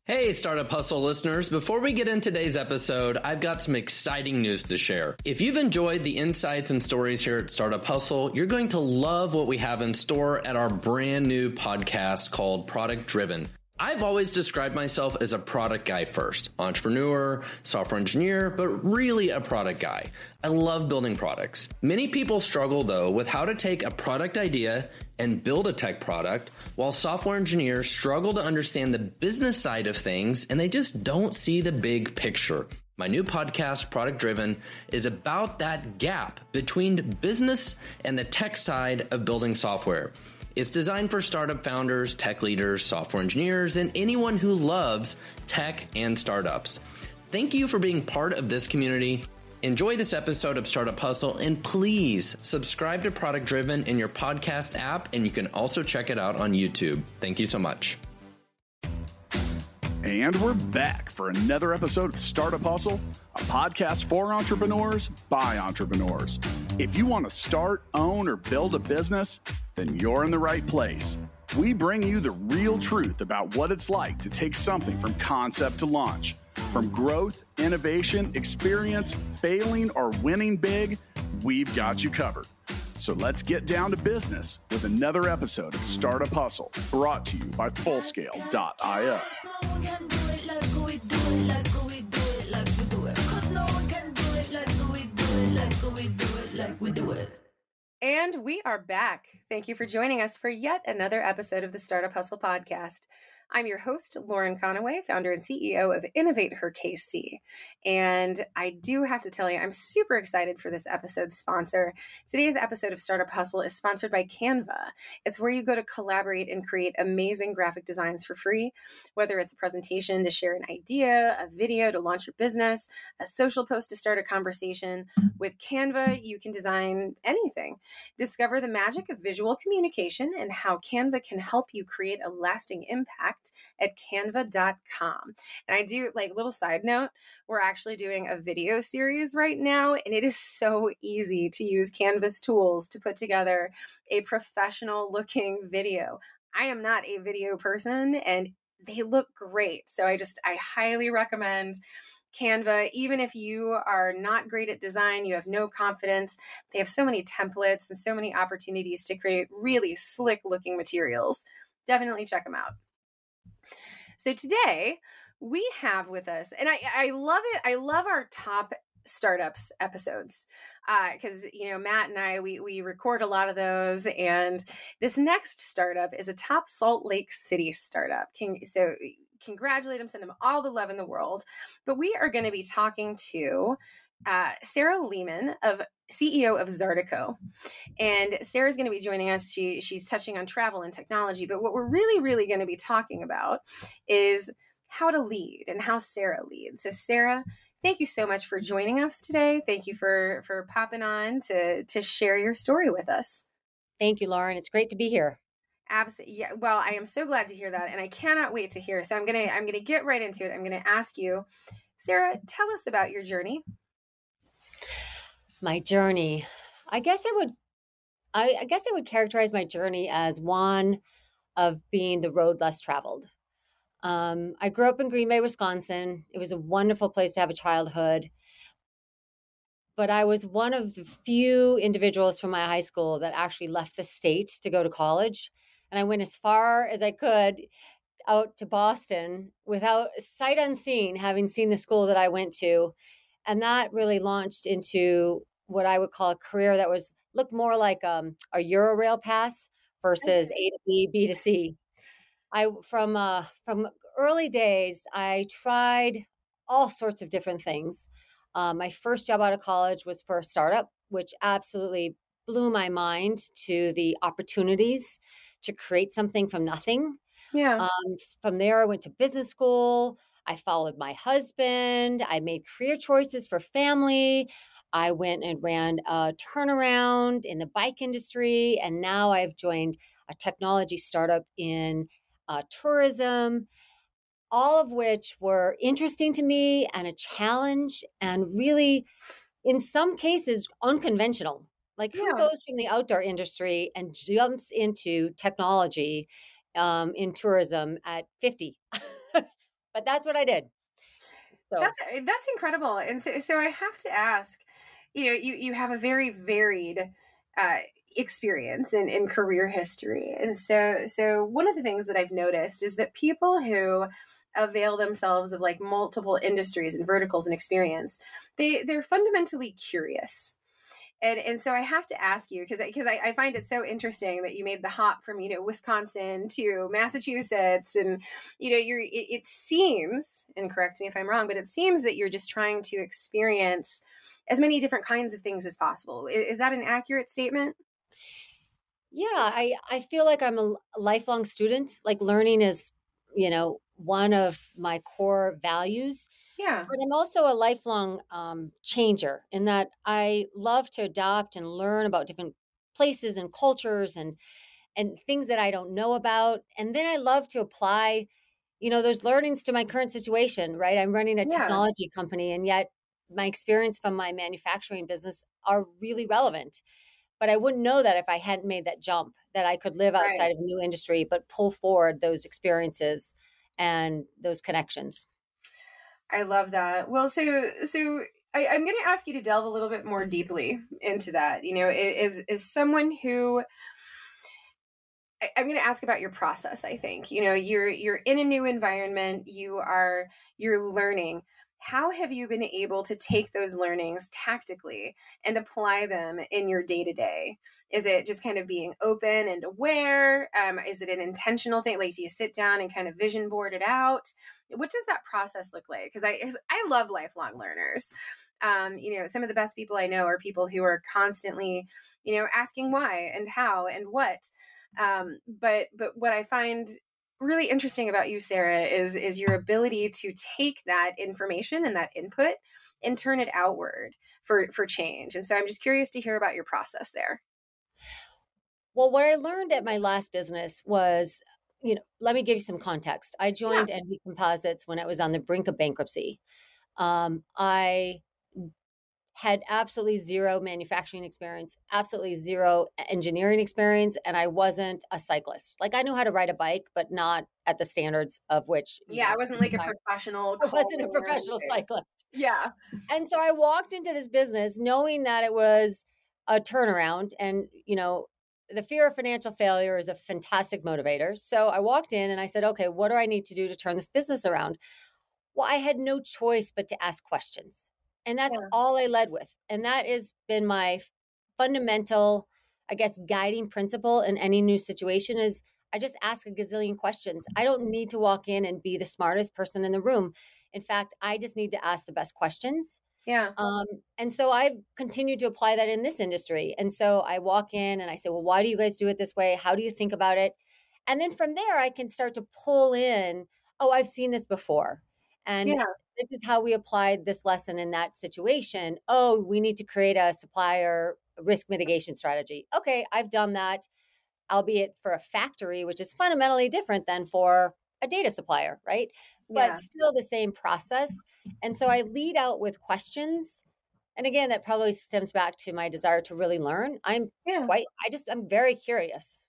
Hey, Startup Hustle listeners. Before we get into today's episode, I've got some exciting news to share. If you've enjoyed the insights and stories here at Startup Hustle, you're going to love what we have in store at our brand new podcast called Product Driven. I've always described myself as a product guy first, entrepreneur, software engineer, but really a product guy. I love building products. Many people struggle though with how to take a product idea and build a tech product, while software engineers struggle to understand the business side of things and they just don't see the big picture. My new podcast, Product Driven, is about that gap between business and the tech side of building software. It's designed for startup founders, tech leaders, software engineers, and anyone who loves tech and startups. Thank you for being part of this community. Enjoy this episode of Startup Hustle, and please subscribe to Product Driven in your podcast app, and you can also check it out on YouTube. Thank you so much. And we're back for another episode of Startup Hustle, a podcast for entrepreneurs by entrepreneurs. If you want to start, own, or build a business, then you're in the right place. We bring you the real truth about what it's like to take something from concept to launch. From growth, innovation, experience, failing, or winning big, we've got you covered. So let's get down to business with another episode of Startup Hustle, brought to you by Fullscale.io. And we are back. Thank you for joining us for yet another episode of the Startup Hustle podcast. I'm your host, Lauren Conaway, founder and CEO of Innovate Her KC. And I do have to tell you, I'm super excited for this episode's sponsor. Today's episode of Startup Hustle is sponsored by Canva. It's where you go to collaborate and create amazing graphic designs for free, whether it's a presentation to share an idea, a video to launch your business, a social post to start a conversation. With Canva, you can design anything. Discover the magic of visual communication and how Canva can help you create a lasting impact at canva.com. And I do, like, little side note, we're actually doing a video series right now, and it is so easy to use Canva's tools to put together a professional looking video. I am not a video person, and they look great. So I highly recommend Canva. Even if you are not great at design, you have no confidence, they have so many templates and so many opportunities to create really slick looking materials. Definitely check them out. So today we have with us, and I love it. I love our top startups episodes because, Matt and I, we record a lot of those. And this next startup is a top Salt Lake City startup. So congratulate them, send them all the love in the world. But we are going to be talking to Sarah Lehman, CEO of Zartico. And Sarah's going to be joining us. She's touching on travel and technology. But what we're really, really going to be talking about is how to lead and how Sarah leads. So Sarah, thank you so much for joining us today. Thank you for popping on to share your story with us. Thank you, Lauren. It's great to be here. Absolutely. Yeah. Well, I am so glad to hear that. And I cannot wait to hear. So I'm going to get right into it. I'm going to ask you, Sarah, tell us about your journey. My journey. I guess I would characterize my journey as one of being the road less traveled. I grew up in Green Bay, Wisconsin. It was a wonderful place to have a childhood. But I was one of the few individuals from my high school that actually left the state to go to college. And I went as far as I could out to Boston without sight unseen, having seen the school that I went to. And that really launched into what I would call a career that looked more like a Eurail pass versus A to B, B to C. From early days, I tried all sorts of different things. My first job out of college was for a startup, which absolutely blew my mind to the opportunities to create something from nothing. Yeah. From there, I went to business school. I followed my husband. I made career choices for family. I went and ran a turnaround in the bike industry. And now I've joined a technology startup in tourism, all of which were interesting to me and a challenge and really, in some cases, unconventional. Like, who goes from the outdoor industry and jumps into technology in tourism at 50? but that's what I did. So That's incredible. And so I have to ask, you have a very varied uh, experience in career history. And so one of the things that I've noticed is that people who avail themselves of like multiple industries and verticals and experience, they're fundamentally curious. And so I have to ask you, because I find it so interesting that you made the hop from Wisconsin to Massachusetts, and it seems, and correct me if I'm wrong, but it seems that you're just trying to experience as many different kinds of things as possible. Is that an accurate statement? yeah, I feel like I'm a lifelong student. Like learning is, one of my core values. Yeah. But I'm also a lifelong changer in that I love to adopt and learn about different places and cultures and things that I don't know about. And then I love to apply, those learnings to my current situation, right? I'm running a Yeah. technology company, and yet my experience from my manufacturing business are really relevant. But I wouldn't know that if I hadn't made that jump, that I could live outside Right. of a new industry, but pull forward those experiences and those connections. I love that. Well, so I'm going to ask you to delve a little bit more deeply into that. Is someone who I'm going to ask about your process. I think you're in a new environment. You're learning. How have you been able to take those learnings tactically and apply them in your day to day? Is it just kind of being open and aware? Is it an intentional thing? Like, do you sit down and kind of vision board it out? What does that process look like? Because I love lifelong learners. Some of the best people I know are people who are constantly, asking why and how and what. But what I find really interesting about you, Sarah, is your ability to take that information and that input and turn it outward for change. And so I'm just curious to hear about your process there. Well, what I learned at my last business was, let me give you some context. I joined NV Composites when I was on the brink of bankruptcy. I had absolutely zero manufacturing experience, absolutely zero engineering experience, and I wasn't a cyclist. Like I knew how to ride a bike, but not at the standards of which. I wasn't like a professional. I wasn't a professional cyclist. Yeah. And so I walked into this business knowing that it was a turnaround, and the fear of financial failure is a fantastic motivator. So I walked in and I said, okay, what do I need to do to turn this business around? Well, I had no choice but to ask questions. And that's all I led with. And that has been my fundamental, I guess, guiding principle in any new situation is I just ask a gazillion questions. I don't need to walk in and be the smartest person in the room. In fact, I just need to ask the best questions. Yeah. And so I've continued to apply that in this industry. And so I walk in and I say, well, why do you guys do it this way? How do you think about it? And then from there, I can start to pull in, oh, I've seen this before. And this is how we applied this lesson in that situation. Oh, we need to create a supplier risk mitigation strategy. Okay, I've done that, albeit for a factory, which is fundamentally different than for a data supplier, right? But still the same process. And so I lead out with questions. And again, that probably stems back to my desire to really learn. I'm very curious.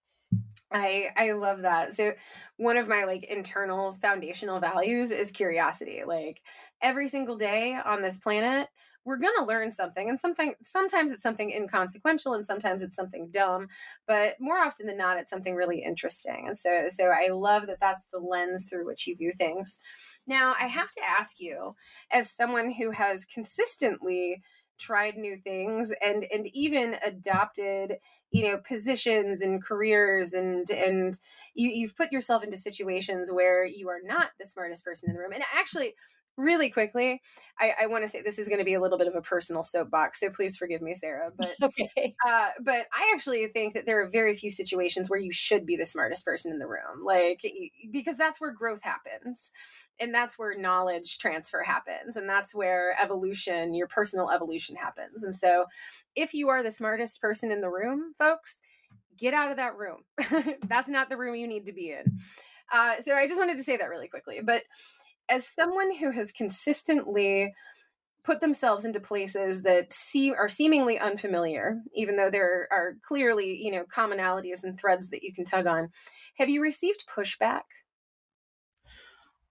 I love that. So one of my like internal foundational values is curiosity. Like every single day on this planet, we're going to learn something, and sometimes it's something inconsequential and sometimes it's something dumb, but more often than not, it's something really interesting. And so I love that that's the lens through which you view things. Now, I have to ask you, as someone who has consistently tried new things and even adopted positions and careers, and you've put yourself into situations where you are not the smartest person in the room. And actually, really quickly, I want to say this is going to be a little bit of a personal soapbox, so please forgive me, Sarah. But okay. But I actually think that there are very few situations where you should be the smartest person in the room, like, because that's where growth happens, and that's where knowledge transfer happens, and that's where evolution, your personal evolution, happens. And so, if you are the smartest person in the room, folks, get out of that room. That's not the room you need to be in. So I just wanted to say that really quickly, but as someone who has consistently put themselves into places that are seemingly unfamiliar, even though there are clearly, commonalities and threads that you can tug on, have you received pushback?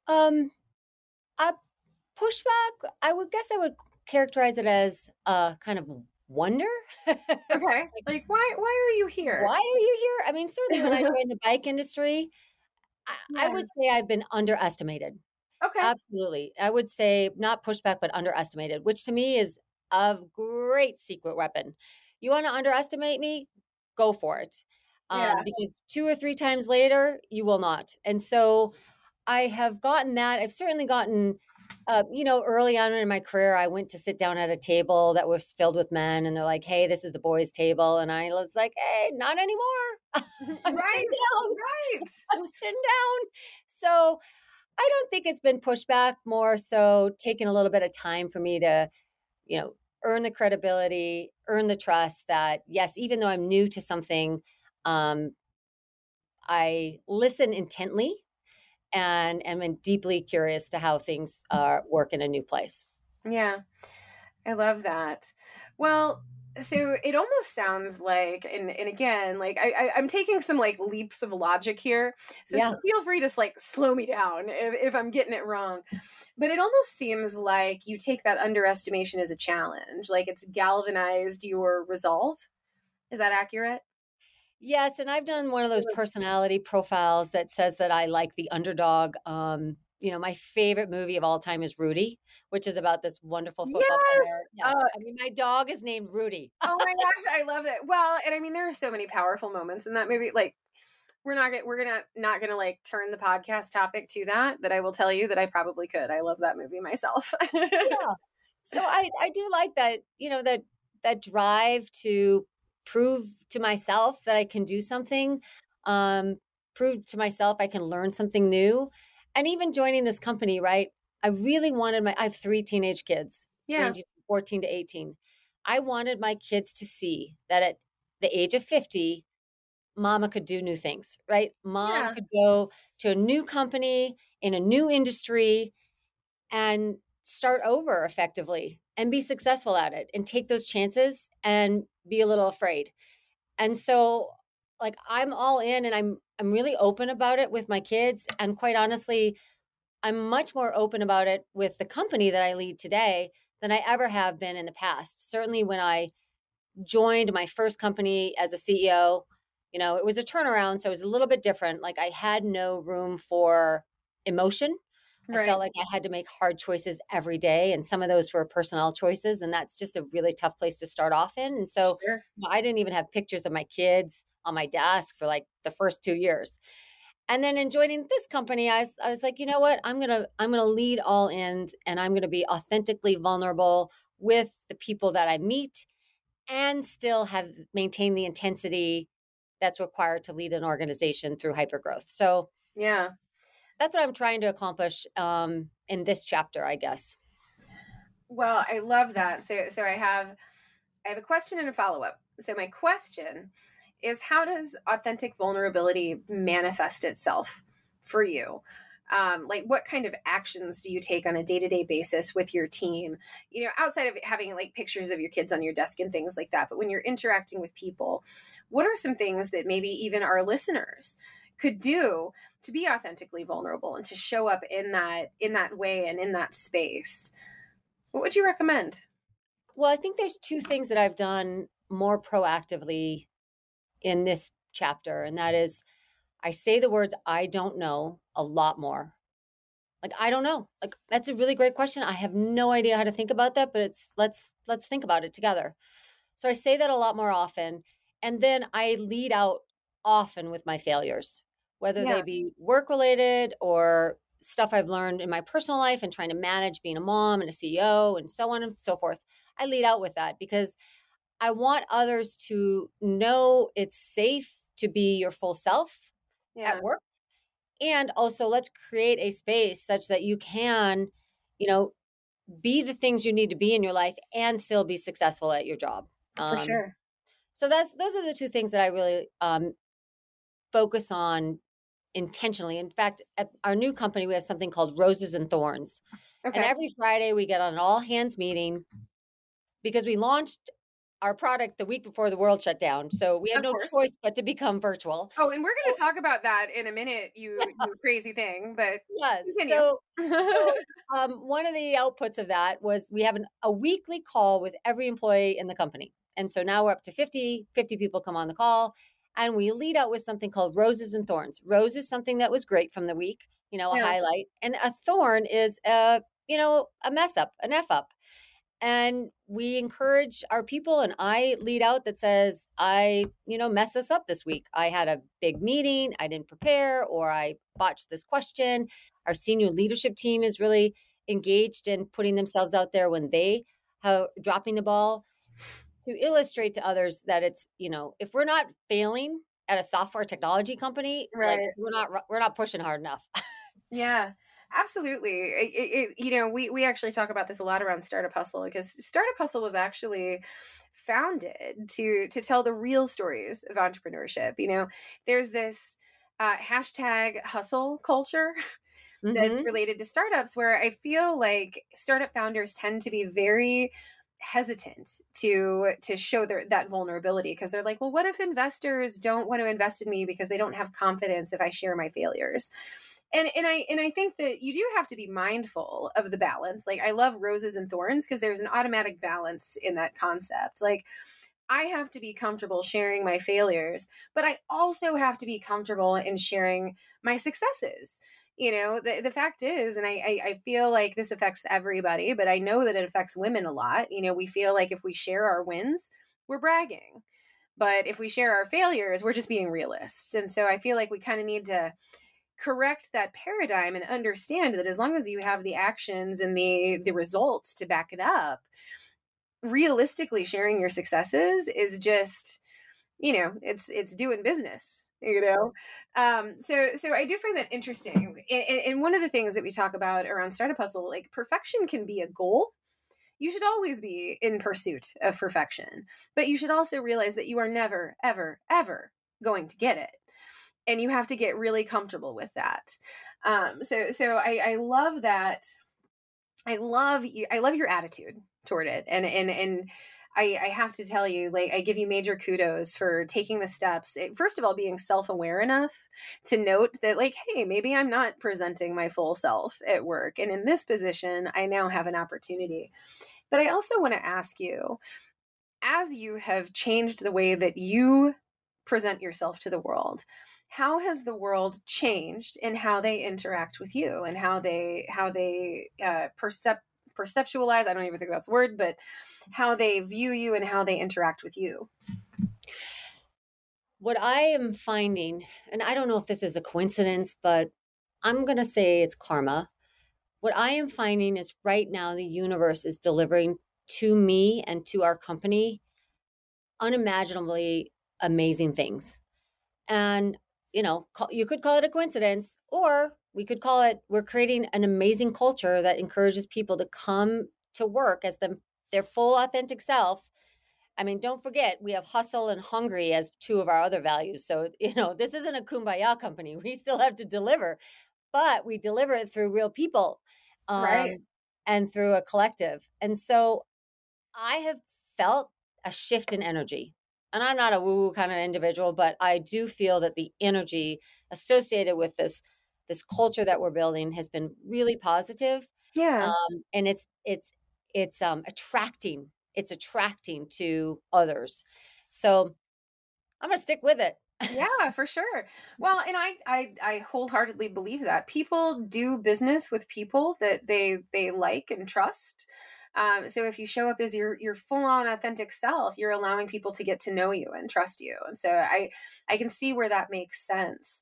Um, a pushback, I would characterize it as a kind of wonder. Okay. Like, why are you here? Why are you here? I mean, certainly when I joined the bike industry, I Yeah. would say I've been underestimated. Okay. Absolutely. I would say not pushback, but underestimated, which to me is a great secret weapon. You want to underestimate me? Go for it. Yeah. Because 2 or 3 times later, you will not. And so I have gotten that. I've certainly gotten, early on in my career, I went to sit down at a table that was filled with men, and they're like, "Hey, this is the boys' table," and I was like, "Hey, not anymore. I'm Right. sitting down. Right. I'm sitting down." So I don't think it's been pushback. More so, taking a little bit of time for me to, you know, earn the credibility, earn the trust that yes, even though I'm new to something, um, I listen intently and am deeply curious to how things work in a new place. Yeah. I love that. Well, so it almost sounds like, and again, like I'm taking some like leaps of logic here. So Yeah. feel free to like slow me down if I'm getting it wrong. But it almost seems like you take that underestimation as a challenge, like it's galvanized your resolve. Is that accurate? Yes, and I've done one of those personality profiles that says that I like the underdog. My favorite movie of all time is Rudy, which is about this wonderful football Yes. player. Yes. I mean, my dog is named Rudy. Oh my gosh, I love it. Well, and I mean, there are so many powerful moments in that movie. Like, we're not gonna like turn the podcast topic to that, but I will tell you that I probably could. I love that movie myself. Yeah. So I do like that, that drive to prove to myself that I can do something, um, prove to myself I can learn something new. And even joining this company, right? I have 3 teenage kids Yeah. ranging from 14 to 18. I wanted my kids to see that at the age of 50, mama could do new things, right? Mom Yeah. could go to a new company in a new industry and start over effectively and be successful at it and take those chances and be a little afraid. And so like I'm all in and I'm really open about it with my kids, and quite honestly, I'm much more open about it with the company that I lead today than I ever have been in the past. Certainly when I joined my first company as a CEO, it was a turnaround, so it was a little bit different. Like I had no room for emotion. I Right. felt like I had to make hard choices every day, and some of those were personnel choices, and that's just a really tough place to start off in. And so Sure. I didn't even have pictures of my kids on my desk for like the first 2 years. And then in joining this company, I was like, you know what? I'm gonna lead all in, and I'm gonna be authentically vulnerable with the people that I meet, and still have maintained the intensity that's required to lead an organization through hypergrowth. So Yeah. that's what I'm trying to accomplish in this chapter, I guess. Well, I love that. So I have a question and a follow-up. So my question is, how does authentic vulnerability manifest itself for you? Like what kind of actions do you take on a day-to-day basis with your team? Outside of having like pictures of your kids on your desk and things like that, but when you're interacting with people, what are some things that maybe even our listeners could do to be authentically vulnerable and to show up in that way and in that space? What would you recommend? Well, I think there's 2 things that I've done more proactively in this chapter, and that is I say the words I don't know a lot more. Like I don't know. Like that's a really great question. I have no idea how to think about that, but let's think about it together. So I say that a lot more often, and then I lead out often with my failures, whether Yeah. they be work related or stuff I've learned in my personal life and trying to manage being a mom and a CEO and so on and so forth. I lead out with that because I want others to know it's safe to be your full self Yeah. at work. And also, let's create a space such that you can, you know, be the things you need to be in your life and still be successful at your job. For Um, sure. so those are the 2 things that I really focus on intentionally. In fact, at our new company, we have something called Roses and Thorns. And Okay. every Friday we get on an all hands meeting because we launched our product the week before the world shut down. So we had Of no course. choice but to become virtual. Oh, and we're going to talk about that in a minute, you crazy thing, but Yes. continue. One of the outputs of that was we have a weekly call with every employee in the company. And so now we're up to 50 people come on the call, and we lead out with something called roses and thorns. Rose is something that was great from the week, a highlight, and a thorn is a mess up, an F up. And we encourage our people, and I lead out that says, I messed this up this week. I had a big meeting, I didn't prepare, or I botched this question. Our senior leadership team is really engaged in putting themselves out there when they are dropping the ball, to illustrate to others that it's, if we're not failing at a software technology company, Right. like we're not pushing hard enough. Yeah. Absolutely. We actually talk about this a lot around Startup Hustle, because Startup Hustle was actually founded to tell the real stories of entrepreneurship. There's this hashtag hustle culture that's related to startups, where I feel like startup founders tend to be very hesitant to show that vulnerability, because they're like, well, what if investors don't want to invest in me because they don't have confidence if I share my failures? And I think that you do have to be mindful of the balance. Like, I love roses and thorns because there's an automatic balance in that concept. Like, I have to be comfortable sharing my failures, but I also have to be comfortable in sharing my successes. The fact is, and I feel like this affects everybody, but I know that it affects women a lot. We feel like if we share our wins, we're bragging. But if we share our failures, we're just being realists. And so I feel like we kind of need to correct that paradigm and understand that as long as you have the actions and the results to back it up, realistically sharing your successes is just, it's doing business, So I do find that interesting. And one of the things that we talk about around Startup Hustle, like, perfection can be a goal. You should always be in pursuit of perfection, but you should also realize that you are never, ever, ever going to get it. And you have to get really comfortable with that. So I love that. I love your attitude toward it. And I have to tell you, like, I give you major kudos for taking the steps. First of all, being self-aware enough to note that, like, hey, maybe I'm not presenting my full self at work. And in this position, I now have an opportunity. But I also want to ask you, as you have changed the way that you present yourself to the world, how has the world changed in how they interact with you and how they perceptualize? I don't even think that's a word, but how they view you and how they interact with you. What I am finding, and I don't know if this is a coincidence, but I'm going to say it's karma. What I am finding is right now the universe is delivering to me and to our company unimaginably amazing things. And you could call it a coincidence, or we could call it, we're creating an amazing culture that encourages people to come to work as their full authentic self. I mean, don't forget, we have hustle and hungry as two of our other values. So, this isn't a kumbaya company. We still have to deliver, but we deliver it through real people, right, and through a collective. And so I have felt a shift in energy. And I'm not a woo-woo kind of individual, but I do feel that the energy associated with this culture that we're building has been really positive. Yeah. And it's attracting to others. So I'm going to stick with it. Yeah, for sure. Well, and I wholeheartedly believe that people do business with people that they like and trust. So if you show up as your full on authentic self, you're allowing people to get to know you and trust you. And so I can see where that makes sense.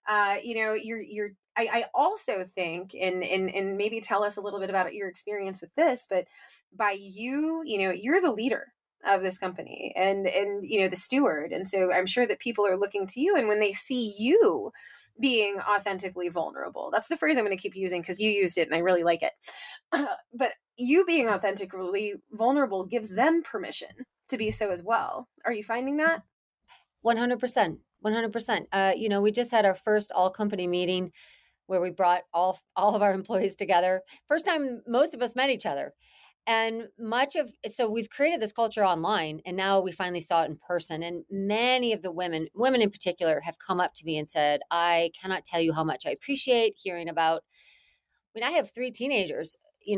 I also think, and maybe tell us a little bit about your experience with this, but by you're the leader of this company and the steward. And so I'm sure that people are looking to you, and when they see you being authentically vulnerable, that's the phrase I'm going to keep using because you used it and I really like it. But you being authentically vulnerable gives them permission to be so as well. Are you finding that? 100%. 100%. We just had our first all company meeting where we brought all of our employees together. First time most of us met each other. And so we've created this culture online, and now we finally saw it in person. And many of the women in particular, have come up to me and said, I cannot tell you how much I appreciate hearing about. I mean, I have 3 teenagers,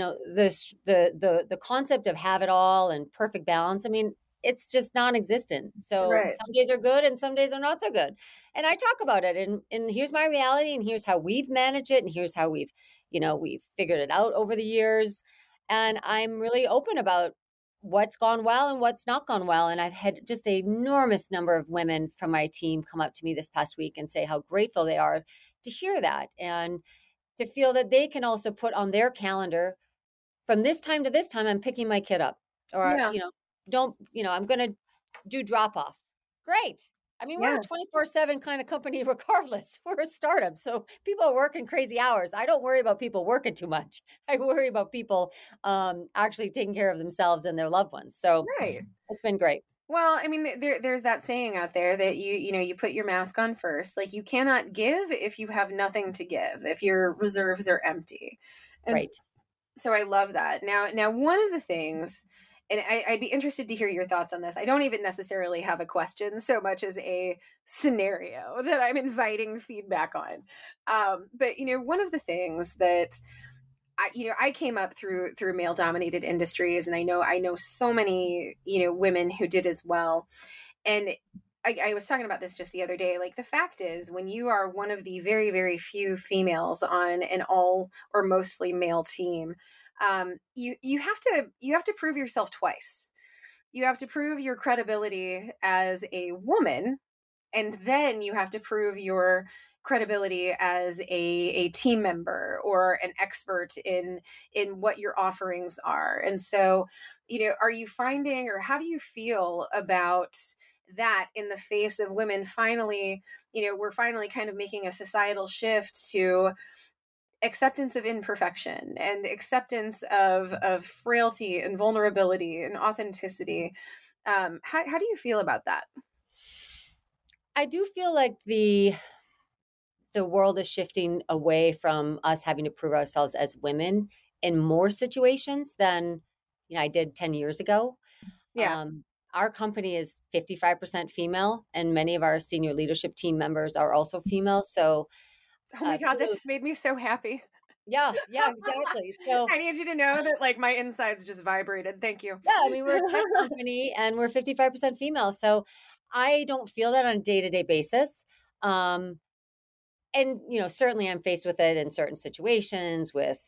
the concept of have it all and perfect balance. I mean, it's just non-existent. So Right. some days are good and some days are not so good. And I talk about it, and here's my reality, and here's how we've managed it. And here's how we've figured it out over the years. And I'm really open about what's gone well and what's not gone well. And I've had just an enormous number of women from my team come up to me this past week and say how grateful they are to hear that, and to feel that they can also put on their calendar, from this time to this time, I'm picking my kid up, or, Yeah. I'm going to do drop off. Great. I mean, we're Yeah. a 24/7 kind of company regardless. We're a startup. So people are working crazy hours. I don't worry about people working too much. I worry about people actually taking care of themselves and their loved ones. So Right. it's been great. Well, I mean, there's that saying out there that you put your mask on first. Like, you cannot give if you have nothing to give, if your reserves are empty. And Right. so I love that. Now, one of the things, and I'd be interested to hear your thoughts on this. I don't even necessarily have a question so much as a scenario that I'm inviting feedback on. But one of the things that I came up through male dominated industries, and I know so many women who did as well. And I was talking about this just the other day. Like, the fact is, when you are one of the very, very few females on an all or mostly male team, you have to prove yourself twice. You have to prove your credibility as a woman, and then you have to prove your credibility as a team member or an expert in what your offerings are. And so, are you finding, or how do you feel about that in the face of women finally, we're finally kind of making a societal shift to acceptance of imperfection and acceptance of frailty and vulnerability and authenticity. How do you feel about that? I do feel like the world is shifting away from us having to prove ourselves as women in more situations than I did 10 years ago. Yeah. Our company is 55% female, and many of our senior leadership team members are also female. So, Oh my God, that just made me so happy. yeah, exactly. So I need you to know that, like, my insides just vibrated. Thank you. yeah, I mean, we're a tech company and we're 55% female. So I don't feel that on a day-to-day basis. And, certainly I'm faced with it in certain situations with,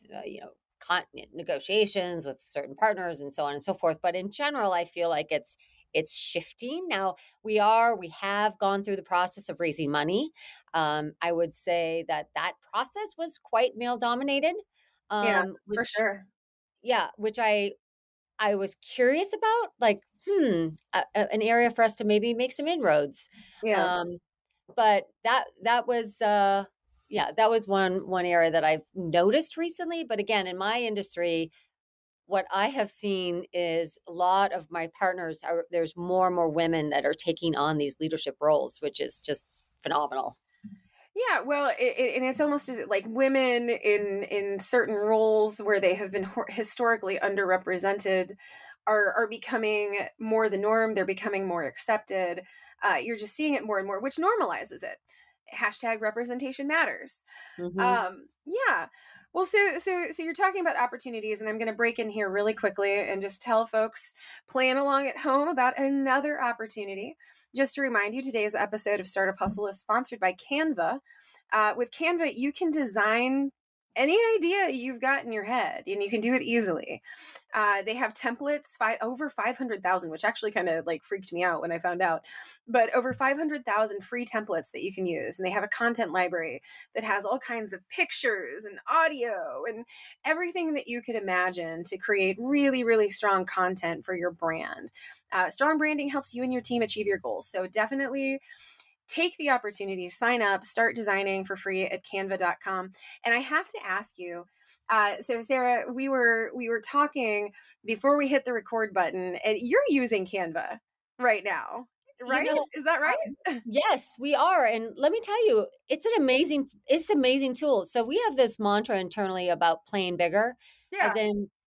negotiations with certain partners and so on and so forth. But in general, I feel like it's shifting. Now we have gone through the process of raising money. I would say that process was quite male dominated. Yeah, for sure. Yeah, which I was curious about, like, an area for us to maybe make some inroads. Yeah. But that was that was one area that I've noticed recently. But again, in my industry, what I have seen is a lot of my partners there's more and more women that are taking on these leadership roles, which is just phenomenal. Yeah, well, and it's almost as like women in certain roles where they have been historically underrepresented are becoming more the norm. They're becoming more accepted. You're just seeing it more and more, which normalizes it. Hashtag representation matters. Mm-hmm. Yeah. Well, so you're talking about opportunities, and I'm going to break in here really quickly and just tell folks playing along at home about another opportunity. Just to remind you, today's episode of Startup Hustle is sponsored by Canva. With Canva, you can design any idea you've got in your head, and you can do it easily. They have templates, over 500,000, which actually kind of like freaked me out when I found out, but over 500,000 free templates that you can use. And they have a content library that has all kinds of pictures and audio and everything that you could imagine to create really, really strong content for your brand. Strong branding helps you and your team achieve your goals. So definitely take the opportunity, sign up, start designing for free at canva.com. And I have to ask you, so Sarah, we were talking before we hit the record button, and you're using Canva right now, right? Is that right? Yes, we are. And let me tell you, it's an amazing tool. So we have this mantra internally about playing bigger, as in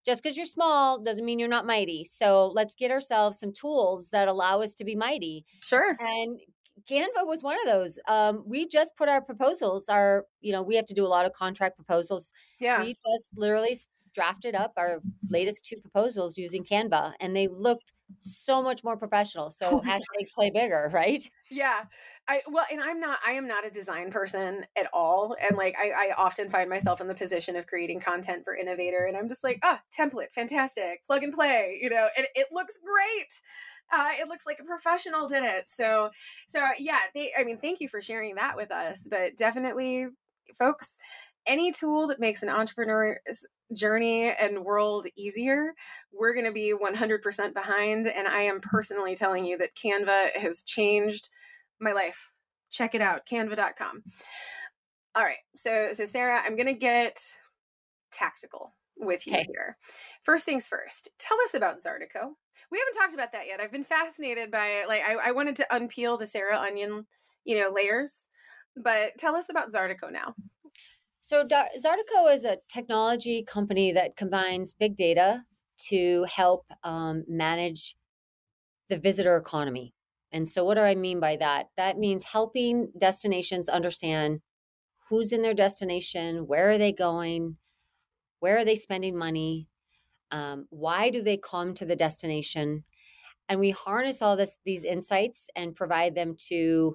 just because you're small doesn't mean you're not mighty. So let's get ourselves some tools that allow us to be mighty. Sure. And Canva was one of those. We just put our proposals, we have to do a lot of contract proposals. Yeah. We just literally drafted up our latest 2 proposals using Canva, and they looked so much more professional. So hashtag play bigger, right? Yeah. I am not a design person at all. And like, I often find myself in the position of creating content for Innovator, and I'm just like, template, fantastic, plug and play, and it looks great. It looks like a professional did it. So yeah, thank you for sharing that with us, but definitely folks, any tool that makes an entrepreneur's journey and world easier, we're going to be 100% behind. And I am personally telling you that Canva has changed my life. Check it out, canva.com. All right. So Sarah, I'm going to get tactical with you here. First things first, tell us about Zartico. We haven't talked about that yet. I've been fascinated by it. Like I wanted to unpeel the Sarah onion, layers, but tell us about Zartico now. So Zartico is a technology company that combines big data to help manage the visitor economy. And so what do I mean by that? That means helping destinations understand who's in their destination, where are they going, where are they spending money, why do they come to the destination? And we harness all these insights and provide them to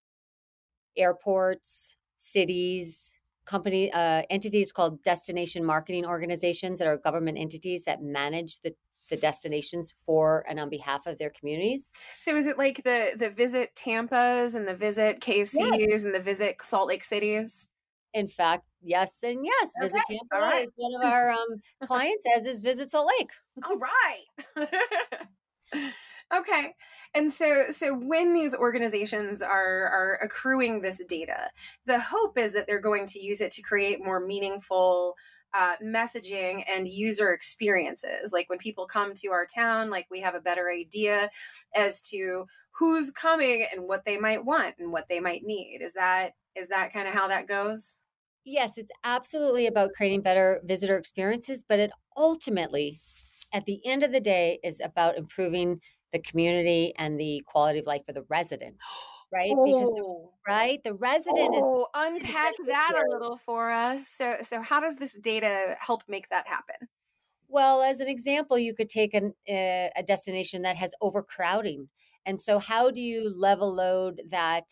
airports, cities, entities called destination marketing organizations that are government entities that manage the destinations for and on behalf of their communities. So is it like the Visit Tampas and the Visit KCs and the Visit Salt Lake Cities? In fact, yes and yes. Okay. Visit Tampa is one of our clients, as is Visit Salt Lake. All right. Okay. And so when these organizations are accruing this data, the hope is that they're going to use it to create more meaningful messaging and user experiences. Like when people come to our town, like we have a better idea as to who's coming and what they might want and what they might need. Is that kind of how that goes? Yes, it's absolutely about creating better visitor experiences, but it ultimately, at the end of the day, is about improving the community and the quality of life for the resident. Right? Because the resident is unpack that a little for us. So how does this data help make that happen? Well, as an example, you could take a destination that has overcrowding, and so how do you level load that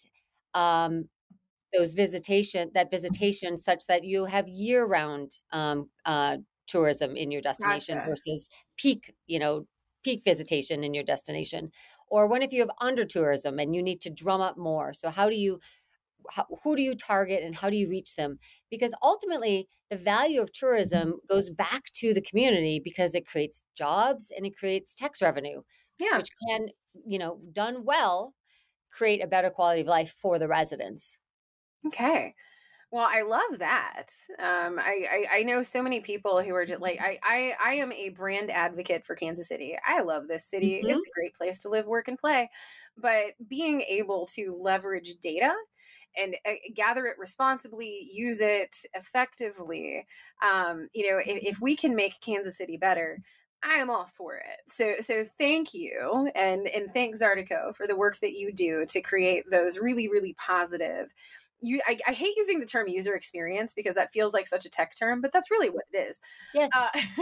visitation such that you have year-round tourism in your destination versus peak visitation in your destination? Or what if you have under tourism and you need to drum up more? So who do you target and how do you reach them? Because ultimately the value of tourism goes back to the community because it creates jobs and it creates tax revenue, which can, done well, create a better quality of life for the residents. Okay. Well, I love that. I know so many people who are just like, I am a brand advocate for Kansas City. I love this city. Mm-hmm. It's a great place to live, work, and play. But being able to leverage data and gather it responsibly, use it effectively, if we can make Kansas City better, I am all for it. So thank you. And thank Zartico for the work that you do to create those really, really positive. I hate using the term user experience because that feels like such a tech term, but that's really what it is. Yes.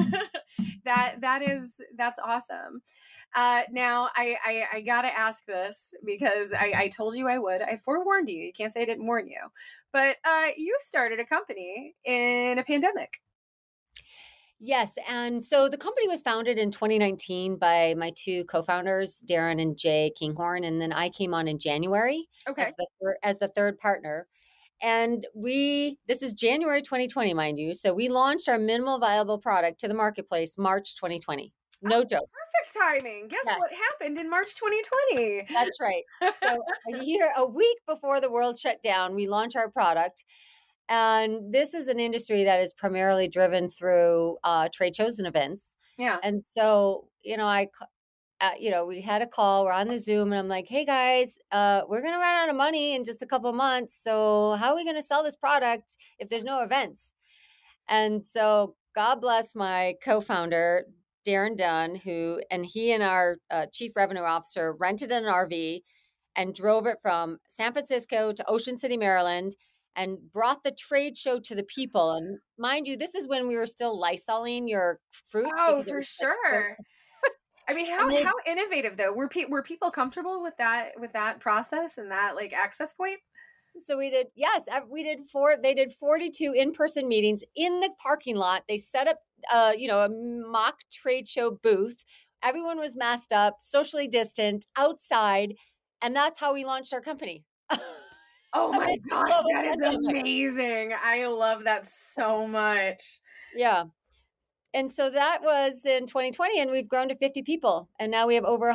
That's awesome. Now I gotta ask this because I told you I would. I forewarned you. You can't say I didn't warn you. But you started a company in a pandemic. Yes. And so the company was founded in 2019 by my 2 co-founders, Darren and Jay Kinghorn. And then I came on in January as the third partner. And this is January 2020, mind you. So we launched our minimal viable product to the marketplace March 2020. No joke. Perfect timing. Guess what happened in March 2020? That's right. So a week before the world shut down, we launched our product. And this is an industry that is primarily driven through trade shows and events. Yeah. And so, we had a call, we're on the Zoom, and I'm like, hey guys, we're going to run out of money in just a couple of months. So how are we going to sell this product if there's no events? And so God bless my co-founder, Darren Dunn, he and our chief revenue officer rented an RV and drove it from San Francisco to Ocean City, Maryland, and brought the trade show to the people. And mind you, this is when we were still Lysoling your fruit Oh, because it for was like so. sure. I mean, And how innovative though? Were people comfortable with that process and that like access point? so we did, yes, they did 42 in-person meetings in the parking lot. They set up, a mock trade show booth. Everyone was masked up, socially distant, outside. And that's how we launched our company. Oh my gosh, so that is amazing. I love that so much. Yeah. And so that was in 2020, and we've grown to 50 people. And now we have over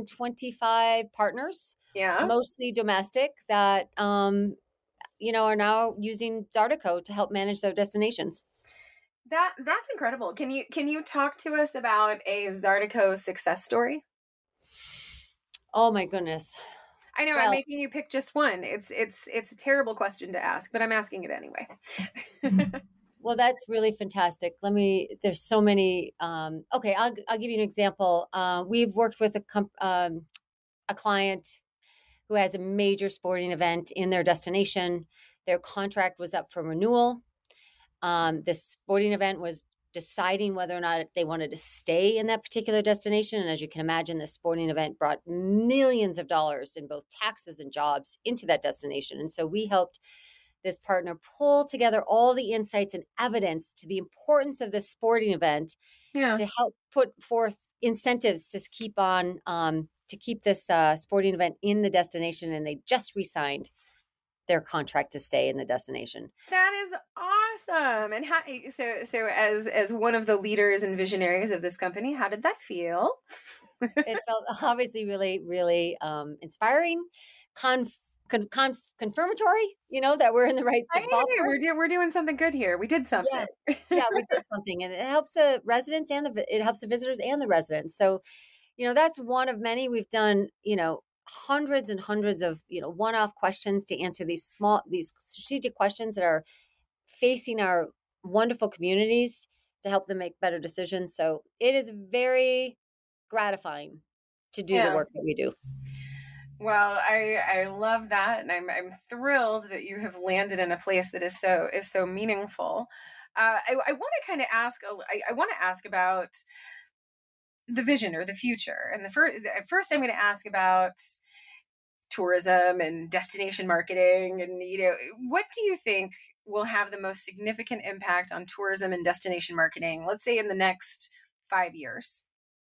125 partners, mostly domestic, that, are now using Zardeco to help manage their destinations. That's incredible. Can you talk to us about a Zardeco success story? Oh my goodness. I know I'm making you pick just one. It's a terrible question to ask, but I'm asking it anyway. Well, that's really fantastic. There's so many. Okay, I'll give you an example. We've worked with a client who has a major sporting event in their destination. Their contract was up for renewal. This sporting event was deciding whether or not they wanted to stay in that particular destination. And as you can imagine, this sporting event brought millions of dollars in both taxes and jobs into that destination. And so we helped this partner pull together all the insights and evidence to the importance of this sporting event to help put forth incentives to keep on, to keep this sporting event in the destination. And they just re-signed their contract to stay in the destination. That is awesome. And so as one of the leaders and visionaries of this company, how did that feel? It felt obviously really, really inspiring, confirmatory, that we're in the right ballpark. We're doing something good here. We did something. Yeah, we did something, and it helps the residents it helps the visitors and the residents. So, that's one of many. We've done, hundreds and hundreds of, one-off questions to answer these strategic questions that are facing our wonderful communities to help them make better decisions. So it is very gratifying to do the work that we do. Well, I love that, and I'm thrilled that you have landed in a place that is so meaningful. I want to kind of ask. I want to ask about the vision or the future, and first I'm going to ask about tourism and destination marketing, and what do you think will have the most significant impact on tourism and destination marketing, let's say in the next 5 years?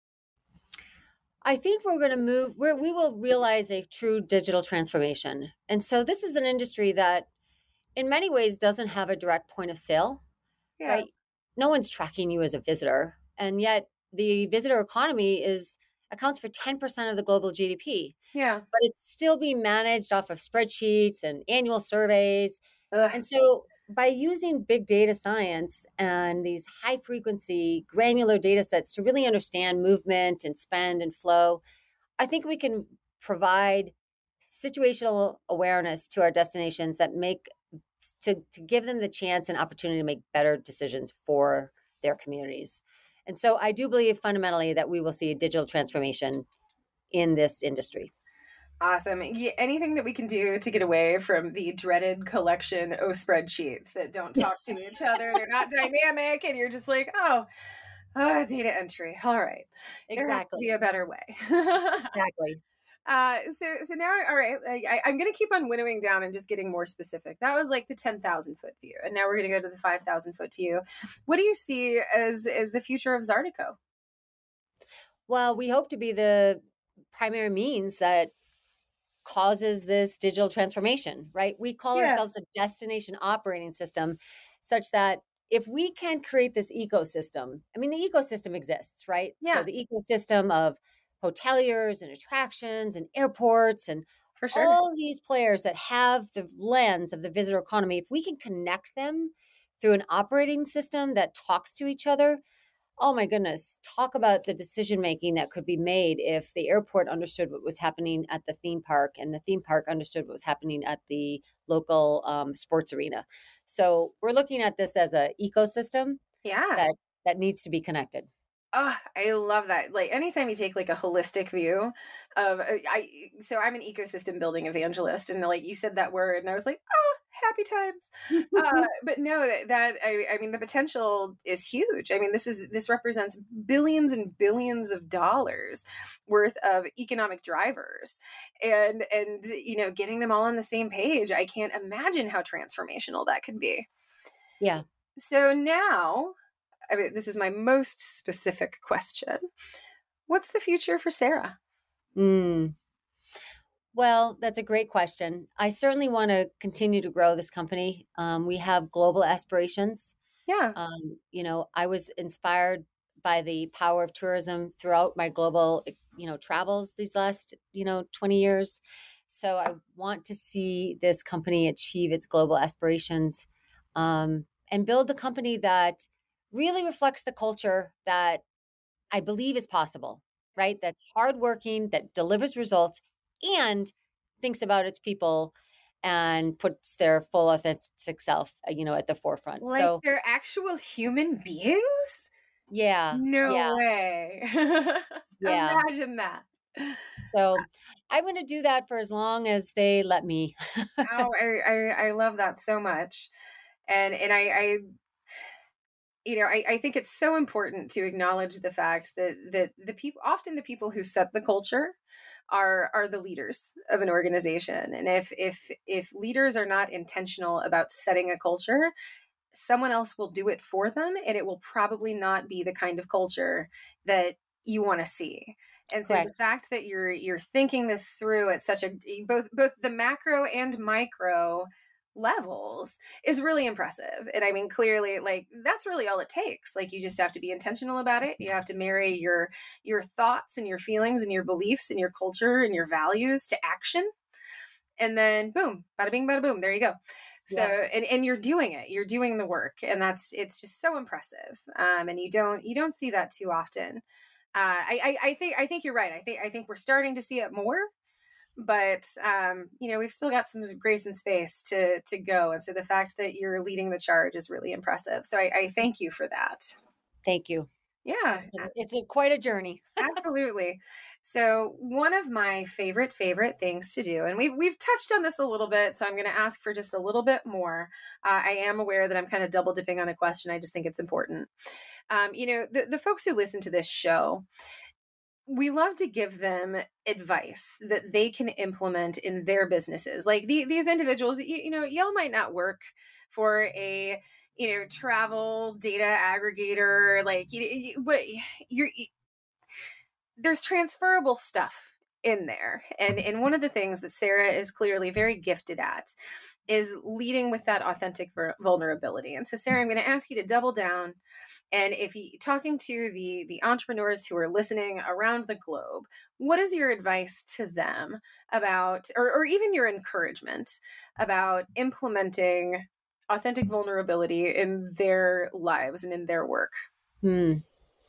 I think we're going to move where we will realize a true digital transformation. And so this is an industry that in many ways doesn't have a direct point of sale, right? No one's tracking you as a visitor. And yet the visitor economy accounts for 10% of the global GDP. Yeah. But it's still being managed off of spreadsheets and annual surveys. And so by using big data science and these high frequency granular data sets to really understand movement and spend and flow, I think we can provide situational awareness to our destinations that to give them the chance and opportunity to make better decisions for their communities. And so I do believe fundamentally that we will see a digital transformation in this industry. Awesome. Anything that we can do to get away from the dreaded collection of spreadsheets that don't talk to each other. They're not dynamic, and you're just like, data entry. All right. Exactly. There has to be a better way. Exactly. So now, all right, I'm going to keep on winnowing down and just getting more specific. That was like the 10,000 foot view. And now we're going to go to the 5,000 foot view. What do you see as the future of Zardeco? Well, we hope to be the primary means that causes this digital transformation, right? We call ourselves a destination operating system, such that if we can create this ecosystem, I mean, the ecosystem exists, right? Yeah. So the ecosystem of hoteliers and attractions and airports and for sure all these players that have the lens of the visitor economy, if we can connect them through an operating system that talks to each other, oh my goodness, talk about the decision making that could be made if the airport understood what was happening at the theme park and the theme park understood what was happening at the local sports arena. So we're looking at this as an ecosystem that that needs to be connected. Oh, I love that. Like anytime you take like a holistic view of so I'm an ecosystem building evangelist, and like you said that word and I was like, oh, happy times. But no, I mean the potential is huge. I mean this represents billions and billions of dollars worth of economic drivers, and getting them all on the same page. I can't imagine how transformational that could be. Yeah. So now, I mean, this is my most specific question. What's the future for Sarah? Well, that's a great question. I certainly want to continue to grow this company. We have global aspirations. Yeah. I was inspired by the power of tourism throughout my global, travels these last, 20 years. So I want to see this company achieve its global aspirations, and build a company that really reflects the culture that I believe is possible, right? That's hardworking, that delivers results, and thinks about its people and puts their full authentic self, at the forefront. Like so they're actual human beings? yeah, No way. Yeah. Imagine that. So I'm going to do that for as long as they let me. Oh, I love that so much. And I think it's so important to acknowledge the fact that the people who set the culture are the leaders of an organization. And if leaders are not intentional about setting a culture, someone else will do it for them, and it will probably not be the kind of culture that you want to see. And so Correct. the fact that you're thinking this through at such a both the macro and micro levels is really impressive. And I mean, clearly, like that's really all it takes. Like you just have to be intentional about it. You have to marry your thoughts and your feelings and your beliefs and your culture and your values to action. And then boom, bada bing, bada boom, there you go. So, and you're doing it, you're doing the work, and it's just so impressive. And you don't see that too often. I think you're right. I think we're starting to see it more, but we've still got some grace and space to go. And so the fact that you're leading the charge is really impressive. So I thank you for that. Thank you. Yeah, it's quite a journey. Absolutely. So one of my favorite things to do, and we've touched on this a little bit, so I'm going to ask for just a little bit more. I am aware that I'm kind of double dipping on a question. I just think it's important. The folks who listen to this show, we love to give them advice that they can implement in their businesses. Like these individuals, y'all might not work for a travel data aggregator, like there's transferable stuff in there. And one of the things that Sarah is clearly very gifted at is leading with that authentic vulnerability. And so Sarah, I'm going to ask you to double down. And if you talking to the entrepreneurs who are listening around the globe, what is your advice to them about, or even your encouragement about implementing authentic vulnerability in their lives and in their work? You've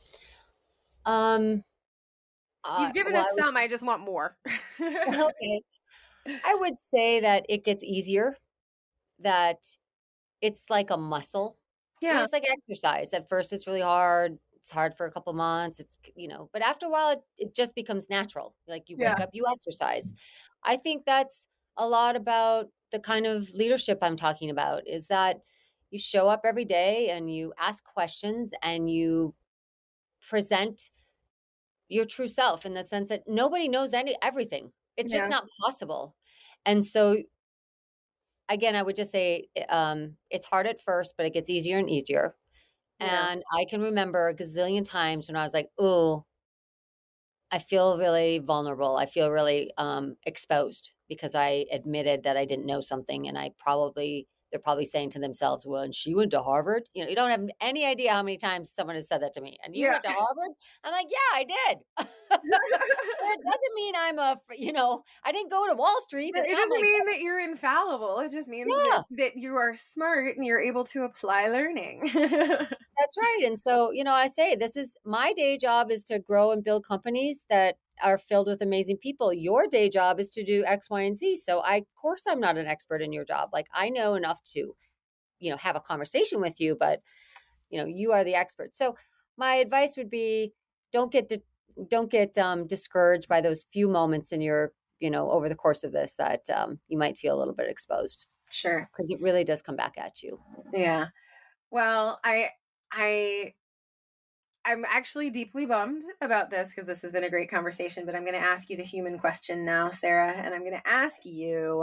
given us some, I just want more. Okay. I would say that it gets easier, that it's like a muscle. Yeah. It's like exercise. At first it's really hard. It's hard for a couple months. It's, but after a while it just becomes natural. Like you wake up, you exercise. I think that's a lot about the kind of leadership I'm talking about, is that you show up every day and you ask questions and you present your true self, in the sense that nobody knows everything. It's just not possible. And so again, I would just say it's hard at first, but it gets easier and easier. Yeah. And I can remember a gazillion times when I was like, oh, I feel really vulnerable. I feel really exposed, because I admitted that I didn't know something. And they're probably saying to themselves, well, and she went to Harvard. You don't have any idea how many times someone has said that to me. And you went to Harvard? I'm like, yeah, I did. But it doesn't mean I didn't go to Wall Street. It doesn't mean that you're infallible. It just means that you are smart and you're able to apply learning. That's right. And so, I say my day job is to grow and build companies that are filled with amazing people. Your day job is to do X, Y, and Z. So of course I'm not an expert in your job. Like I know enough to, have a conversation with you, but you are the expert. So my advice would be, don't get discouraged by those few moments in your, over the course of this that you might feel a little bit exposed. Sure. Because it really does come back at you. Yeah. Well, I'm actually deeply bummed about this because this has been a great conversation, but I'm going to ask you the human question now, Sarah, and I'm going to ask you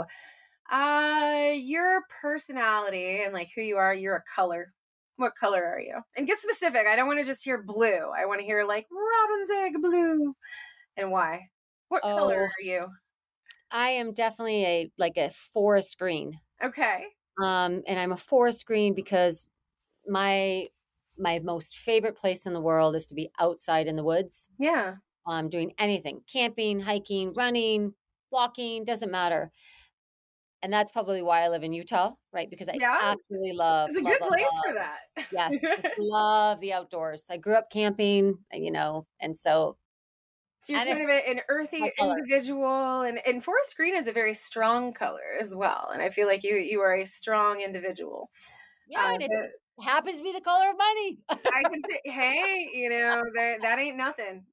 your personality and like who you are. You're a color. What color are you? And get specific. I don't want to just hear blue. I want to hear like robin's egg blue. And why? What color are you? I am definitely a forest green. Okay. And I'm a forest green because my most favorite place in the world is to be outside in the woods. Yeah. Doing anything, camping, hiking, running, walking, doesn't matter. And that's probably why I live in Utah, right? Because I absolutely love. It's a good place for that. Yes, just love the outdoors. I grew up camping, and so. So you're kind of an earthy individual, and forest green is a very strong color as well. And I feel like you are a strong individual. Yeah, and it happens to be the color of money. I can say, hey, that ain't nothing.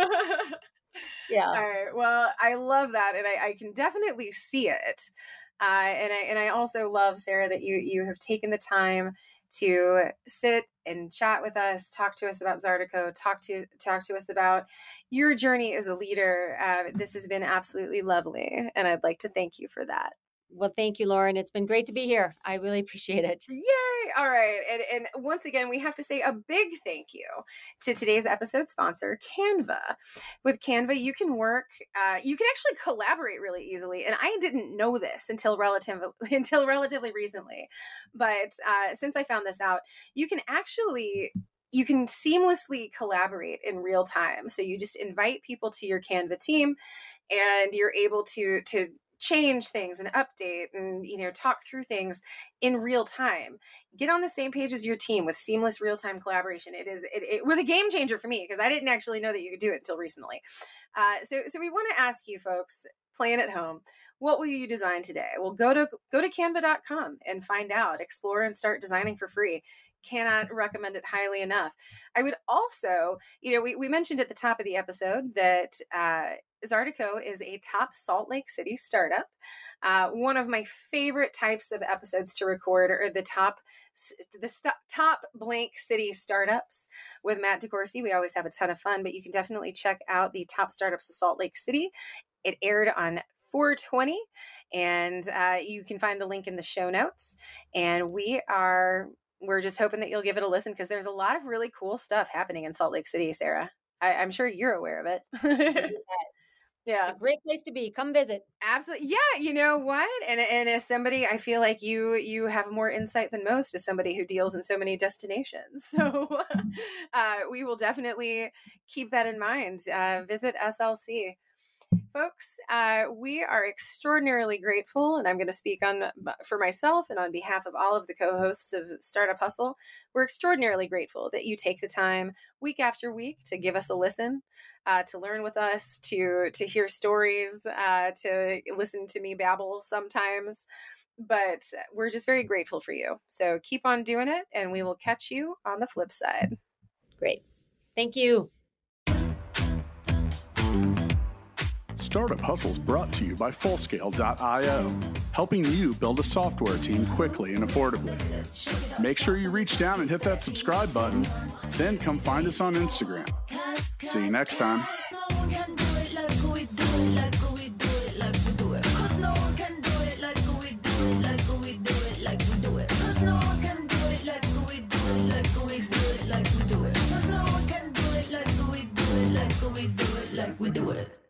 Yeah. All right. Well, I love that, and I can definitely see it. And I also love, Sarah, that you have taken the time to sit and chat with us, talk to us about Zydeco, talk to us about your journey as a leader. This has been absolutely lovely, and I'd like to thank you for that. Well, thank you, Lauren. It's been great to be here. I really appreciate it. Yay! All right. And once again, we have to say a big thank you to today's episode sponsor, Canva. With Canva, you can work, you can actually collaborate really easily. And I didn't know this until relatively recently. But since I found this out, you can seamlessly collaborate in real time. So you just invite people to your Canva team, and you're able to change things and update and, talk through things in real time. Get on the same page as your team with seamless real-time collaboration. It was a game changer for me because I didn't actually know that you could do it until recently. So we want to ask you folks playing at home, what will you design today? Well, go to canva.com and find out, explore, and start designing for free. Cannot recommend it highly enough. I would also, we mentioned at the top of the episode that Zydeco is a top Salt Lake City startup. One of my favorite types of episodes to record are the top blank city startups with Matt DeCourcy. We always have a ton of fun, but you can definitely check out the top startups of Salt Lake City. It aired on 4/20, and you can find the link in the show notes. And we're just hoping that you'll give it a listen because there's a lot of really cool stuff happening in Salt Lake City, Sarah. I'm sure you're aware of it. Yeah. It's a great place to be. Come visit. Absolutely. Yeah. You know what? And as somebody, I feel like you have more insight than most as somebody who deals in so many destinations. So we will definitely keep that in mind. Visit SLC. Folks, we are extraordinarily grateful, and I'm going to speak for myself and on behalf of all of the co-hosts of Startup Hustle. We're extraordinarily grateful that you take the time week after week to give us a listen, to learn with us, to hear stories, to listen to me babble sometimes. But we're just very grateful for you. So keep on doing it, and we will catch you on the flip side. Great. Thank you. Startup Hustle's brought to you by Fullscale.io, helping you build a software team quickly and affordably. Make sure you reach down and hit that subscribe button, then come find us on Instagram. See you next time. We do it.